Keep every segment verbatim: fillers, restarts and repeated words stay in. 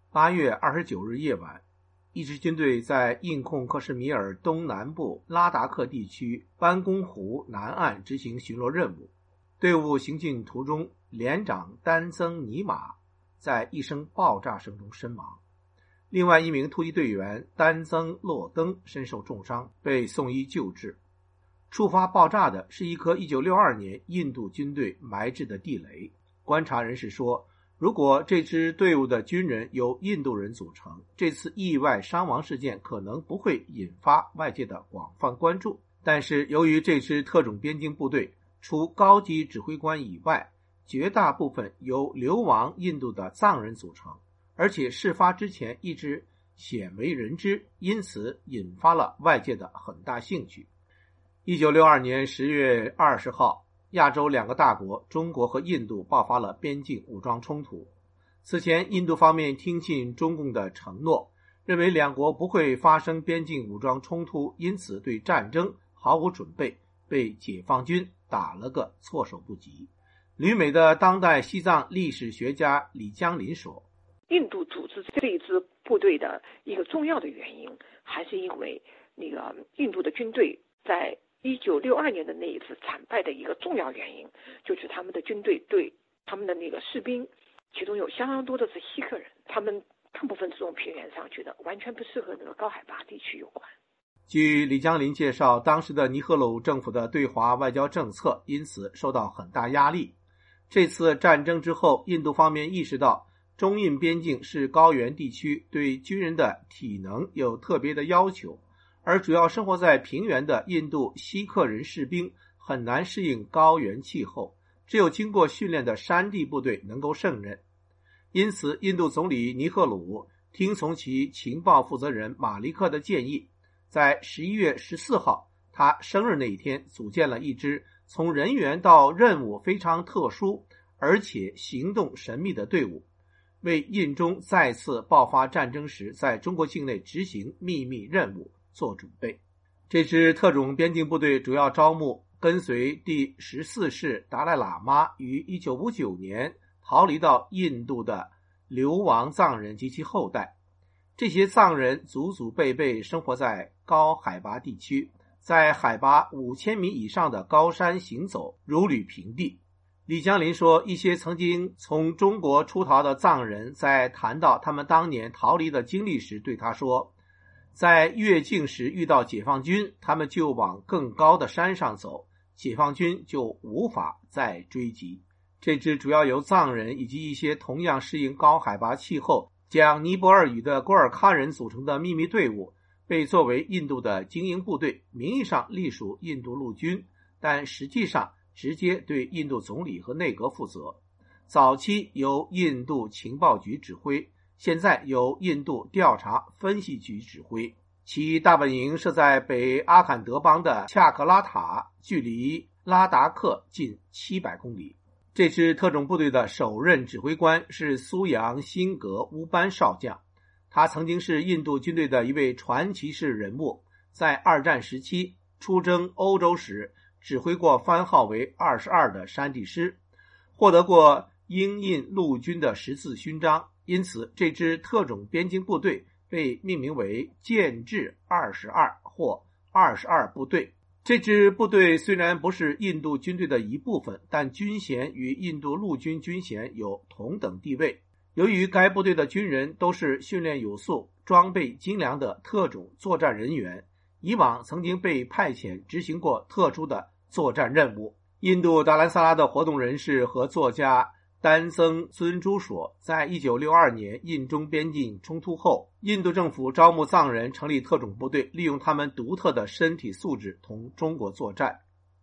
八月二十九日夜晚，一支军队在印控克什米尔东南部拉达克地区班公湖南岸执行巡逻任务。队伍行进途中，连长丹增尼玛在一声爆炸声中身亡。另外一名突击队员丹增洛登身受重伤，被送医救治。触发爆炸的是一颗一九六二年印度军队埋置的地雷。观察人士说，如果这支队伍的军人由印度人组成，这次意外伤亡事件可能不会引发外界的广泛关注。但是由于这支特种边境部队除高级指挥官以外，绝大部分由流亡印度的藏人组成，而且事发之前一直鲜为人知，因此引发了外界的很大兴趣。一九六二年十月二十号，亚洲两个大国中国和印度爆发了边境武装冲突。此前印度方面听信中共的承诺，认为两国不会发生边境武装冲突，因此对战争毫无准备，被解放军打了个措手不及。旅美的当代西藏历史学家李江林说， 印度组织这一支部队的一个重要的原因，还是因为那个印度的军队在一九六二年的那一次惨败的一个重要原因，就是他们的军队对他们的那个士兵，其中有相当多的是锡克人，他们大部分是从平原上去的，完全不适合那个高海拔地区有关。 据李江林介绍，当时的尼赫鲁政府的对华外交政策因此受到很大压力。这次战争之后，印度方面意识到中印边境是高原地区，对军人的体能有特别的要求，而主要生活在平原的印度锡克人士兵很难适应高原气候，只有经过训练的山地部队能够胜任。因此印度总理尼赫鲁听从其情报负责人马利克的建议，在十一月十四号他生日那一天组建了一支从人员到任务非常特殊而且行动神秘的队伍，为印中再次爆发战争时在中国境内执行秘密任务做准备。这支特种边境部队主要招募跟随第十四世达赖喇嘛于一九五九年逃离到印度的流亡藏人及其后代。这些藏人祖祖辈辈生活在高海拔地区，在海拔五千米以上的高山行走如履平地。李江林说，一些曾经从中国出逃的藏人在谈到他们当年逃离的经历时对他说，在越境时遇到解放军，他们就往更高的山上走，解放军就无法再追击。这支主要由藏人以及一些同样适应高海拔气候讲尼泊尔语的郭尔喀人组成的秘密队伍，被作为印度的精英部队，名义上隶属印度陆军，但实际上直接对印度总理和内阁负责。早期由印度情报局指挥，现在由印度调查分析局指挥。其大本营设在北阿坎德邦的恰克拉塔，距离拉达克近七百公里。这支特种部队的首任指挥官是苏扬辛格乌班少将，他曾经是印度军队的一位传奇式人物，在二战时期出征欧洲时指挥过番号为二十二的山地师，获得过英印陆军的十字勋章，因此这支特种边境部队被命名为建制二十二或二十二部队。这支部队虽然不是印度军队的一部分，但军衔与印度陆军军衔有同等地位。由于该部队的军人都是训练有素、装备精良的特种作战人员，以往曾经被派遣执行过特殊的作战任务。印度达兰萨拉的活动人士和作家丹增尊珠说，在一九六二年印中边境冲突后，印度政府招募藏人成立特种部队，利用他们独特的身体素质同中国作战。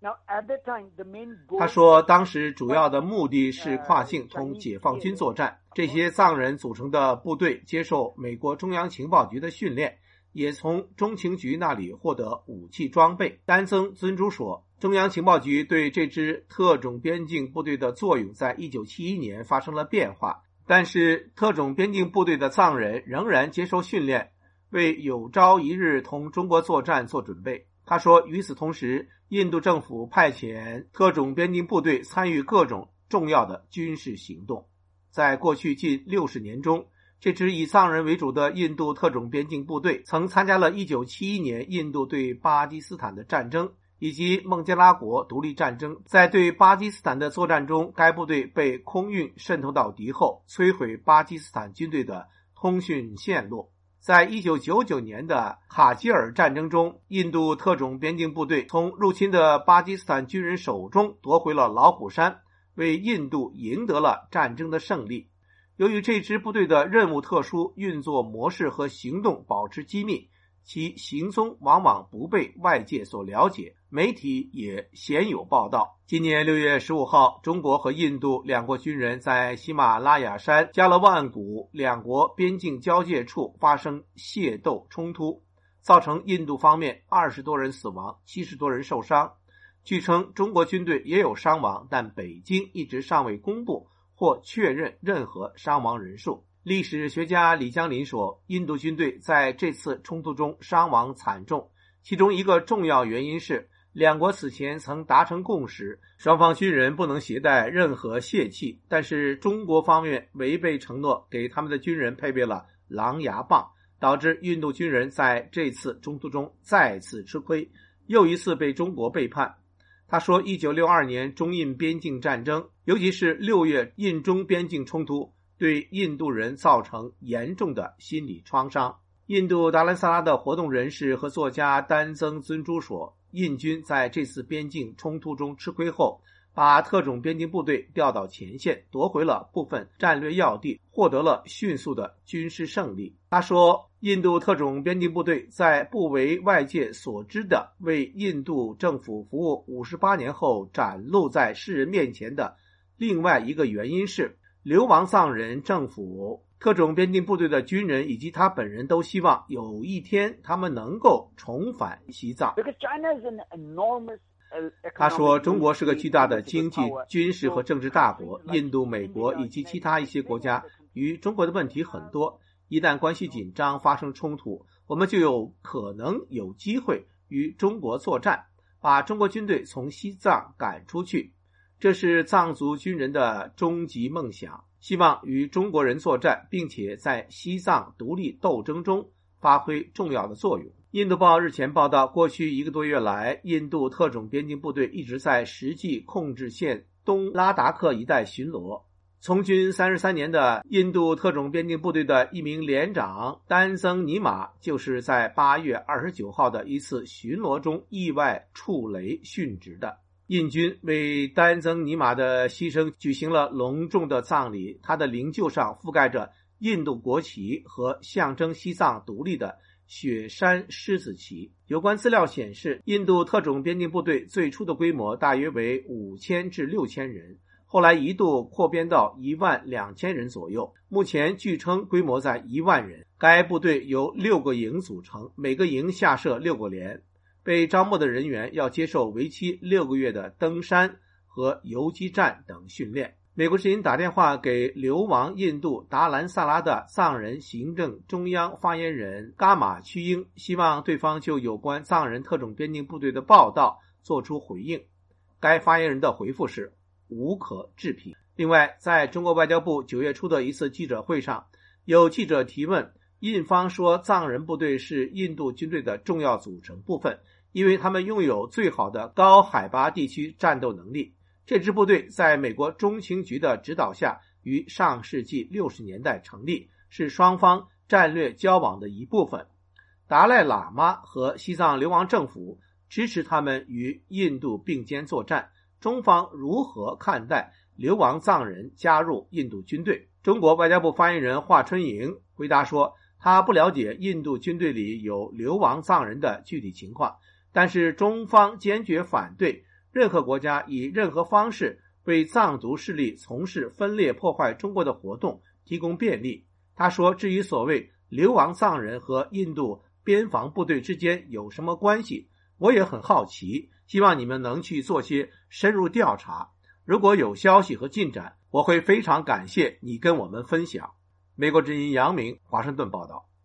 他说，当时主要的目的是跨境同解放军作战。这些藏人组成的部队接受美国中央情报局的训练，也从中情局那里获得武器装备。丹增尊珠说，中央情报局对这支特种边境部队的作用在一九七一年发生了变化，但是特种边境部队的藏人仍然接受训练，为有朝一日同中国作战做准备。他说，与此同时，印度政府派遣特种边境部队参与各种重要的军事行动。在过去近六十年中， 这支以藏人为主的印度特种边境部队曾参加了一九七一年印度对巴基斯坦的战争，以及孟加拉国独立战争。在对巴基斯坦的作战中，该部队被空运渗透到敌后，摧毁巴基斯坦军队的通讯线路。在一九九九年的卡基尔战争中，印度特种边境部队从入侵的巴基斯坦军人手中夺回了老虎山，为印度赢得了战争的胜利。由于这支部队的任务特殊，运作模式和行动保持机密，其行踪往往不被外界所了解，媒体也鲜有报道。今年六月十五号，中国和印度两国军人在喜马拉雅山加勒万谷两国边境交界处发生械斗冲突，造成印度方面二十多人死亡，七十多人受伤。据称，中国军队也有伤亡，但北京一直尚未公布或确认任何伤亡人数。历史学家李江林说，印度军队在这次冲突中伤亡惨重，其中一个重要原因是两国此前曾达成共识，双方军人不能携带任何械器，但是中国方面违背承诺，给他们的军人配备了狼牙棒，导致印度军人在这次冲突中再次吃亏，又一次被中国背叛。他说，一九六二年中印边境战争，尤其是六月印中边境冲突，对印度人造成严重的心理创伤。印度达兰萨拉的活动人士和作家丹增尊珠说，印军在这次边境冲突中吃亏后，把特种边境部队调到前线，夺回了部分战略要地，获得了迅速的军事胜利。他说，印度特种边境部队在不为外界所知的为印度政府服务五十八年后展露在世人面前的另外一个原因是，流亡藏人政府、特种边境部队的军人以及他本人都希望有一天他们能够重返西藏。他说，中国是个巨大的经济、军事和政治大国，印度、美国以及其他一些国家与中国的问题很多，一旦关系紧张发生冲突，我们就有可能有机会与中国作战，把中国军队从西藏赶出去。这是藏族军人的终极梦想，希望与中国人作战，并且在西藏独立斗争中发挥重要的作用。印度报日前报道，过去一个多月来，印度特种边境部队一直在实际控制线东拉达克一带巡逻。从军三十三年的印度特种边境部队的一名连长丹增尼玛，就是在八月二十九号的一次巡逻中意外触雷殉职的。印军为丹增尼玛的牺牲举行了隆重的葬礼，他的灵柩上覆盖着印度国旗和象征西藏独立的雪山狮子旗。有关资料显示，印度特种边境部队最初的规模大约为五千至六千人，后来一度扩编到一万两千人左右，目前据称规模在一万人。该部队由六个营组成，每个营下设六个连。被招募的人员要接受为期六个月的登山和游击战等训练。美国之音打电话给流亡印度达兰萨拉的藏人行政中央发言人伽马屈英，希望对方就有关藏人特种边境部队的报道做出回应。该发言人的回复是无可置评。另外，在中国外交部九月初的一次记者会上，有记者提问，印方说藏人部队是印度军队的重要组成部分，因为他们拥有最好的高海拔地区战斗能力。这支部队在美国中情局的指导下于上世纪六十年代成立，是双方战略交往的一部分。达赖喇嘛和西藏流亡政府支持他们与印度并肩作战。中方如何看待流亡藏人加入印度军队？中国外交部发言人华春莹回答说，他不了解印度军队里有流亡藏人的具体情况，但是中方坚决反对任何国家以任何方式为藏族势力从事分裂破坏中国的活动提供便利。他说，至于所谓流亡藏人和印度边防部队之间有什么关系，我也很好奇，希望你们能去做些深入调查，如果有消息和进展，我会非常感谢你跟我们分享。美国之音杨明华盛顿报道。